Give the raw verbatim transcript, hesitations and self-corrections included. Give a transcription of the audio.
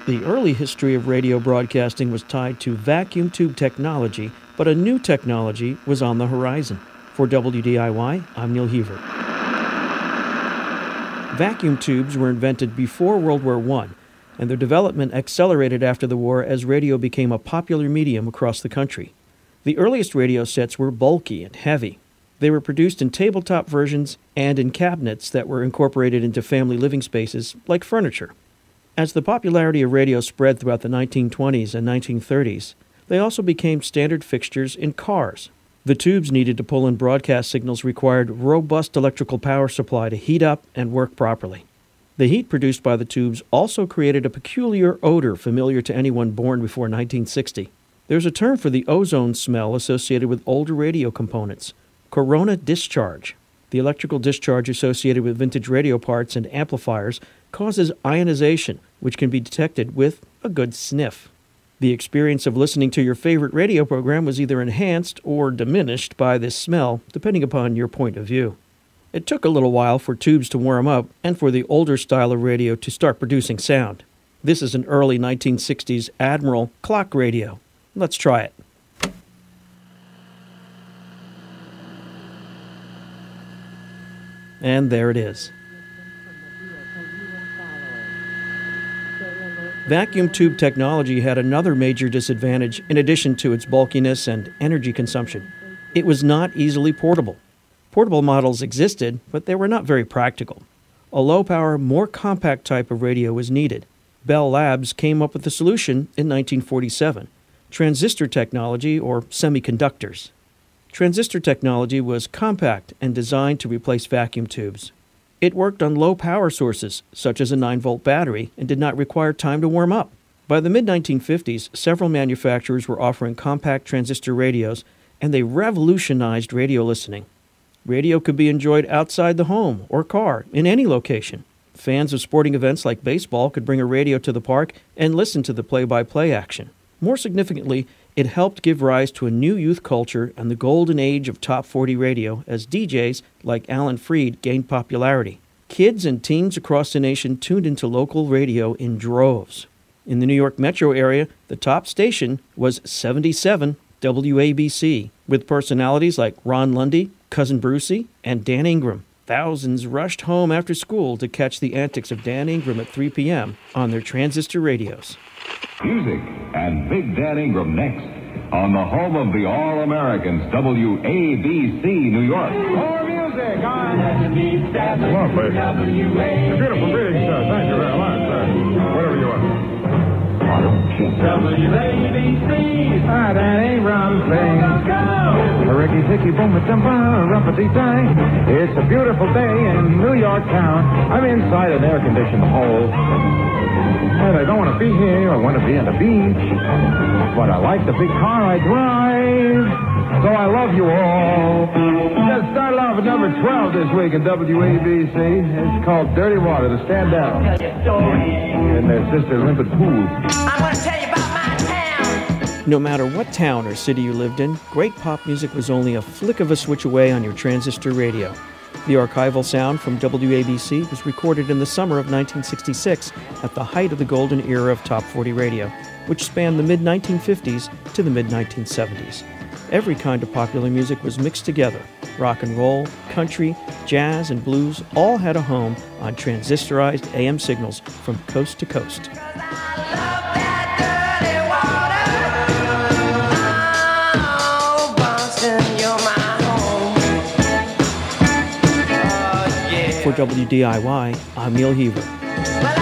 The early history of radio broadcasting was tied to vacuum tube technology, but a new technology was on the horizon. For W D I Y, I'm Neil Heaver. Vacuum tubes were invented before World War One, and their development accelerated after the war as radio became a popular medium across the country. The earliest radio sets were bulky and heavy. They were produced in tabletop versions and in cabinets that were incorporated into family living spaces like furniture. As the popularity of radio spread throughout the nineteen twenties and nineteen thirties, they also became standard fixtures in cars. The tubes needed to pull in broadcast signals required robust electrical power supply to heat up and work properly. The heat produced by the tubes also created a peculiar odor familiar to anyone born before nineteen sixty. There's a term for the ozone smell associated with older radio components: corona discharge. The electrical discharge associated with vintage radio parts and amplifiers causes ionization, which can be detected with a good sniff. The experience of listening to your favorite radio program was either enhanced or diminished by this smell, depending upon your point of view. It took a little while for tubes to warm up and for the older style of radio to start producing sound. This is an early nineteen sixties Admiral clock radio. Let's try it. And there it is. Vacuum tube technology had another major disadvantage in addition to its bulkiness and energy consumption. It was not easily portable. Portable models existed, but they were not very practical. A low-power, more compact type of radio was needed. Bell Labs came up with the solution in nineteen forty-seven: transistor technology, or semiconductors. Transistor technology was compact and designed to replace vacuum tubes. It worked on low power sources, such as a nine volt battery, and did not require time to warm up. By the mid nineteen fifties, several manufacturers were offering compact transistor radios, and they revolutionized radio listening. Radio could be enjoyed outside the home or car, in any location. Fans of sporting events like baseball could bring a radio to the park and listen to the play-by-play action. More significantly, it helped give rise to a new youth culture and the golden age of top forty radio as D Js like Alan Freed gained popularity. Kids and teens across the nation tuned into local radio in droves. In the New York metro area, the top station was seventy-seven W A B C, with personalities like Ron Lundy, Cousin Brucey, and Dan Ingram. Thousands rushed home after school to catch the antics of Dan Ingram at three p.m. on their transistor radios. Music and Big Dan Ingram next on the home of the All-Americans, W A B C, New York. More music on W A B C. Hello, baby. A beautiful bridge, sir. Thank you very much, sir. Whatever you want. W A B C. Ah, that ain't wrong thing. Go, go, go. A ricky ticky boom a tumpa, rumpity dang. It's a beautiful day in New York town. I'm inside an air-conditioned hole. And I don't want to be here. I want to be on the beach. But I like the big car I drive. So I love you all. Just started off at number twelve this week in W A B C. It's called Dirty Water, to stand down. And their sister Limpid Pool. I'm going to tell you about my town. No matter what town or city you lived in, great pop music was only a flick of a switch away on your transistor radio. The archival sound from W A B C was recorded in the summer of nineteen sixty-six at the height of the golden era of top forty radio, which spanned the mid nineteen fifties to the mid nineteen seventies. Every kind of popular music was mixed together. Rock and roll, country, jazz, and blues all had a home on transistorized A M signals from coast to coast. For W D I Y, I'm Neil Heaver.